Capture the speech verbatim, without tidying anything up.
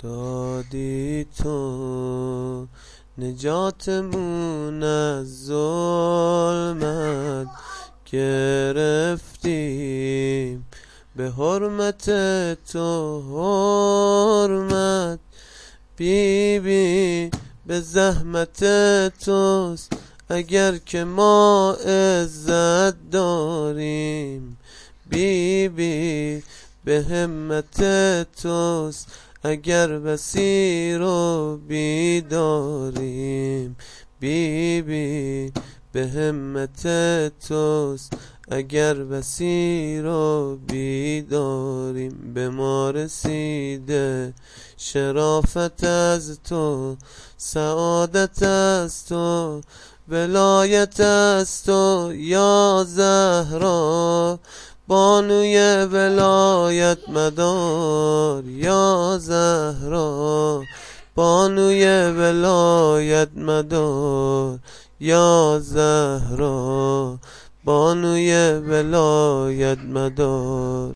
دادی تو نجاتمون از ظلمت گرفتیم به حرمت تو حرمت بی بی به زحمت توست اگر که ما عزت داریم بی بی به همت توست اگر بصیر و بیداریم بی بی به همت توست اگر بصیر و بیداریم به ما رسیده شرافت از تو سعادت از تو ولایت از تو یا زهرا بانوی ولایت مدار یا زهرا بانوی ولایت مدار یا زهرا بانوی ولایت مدار.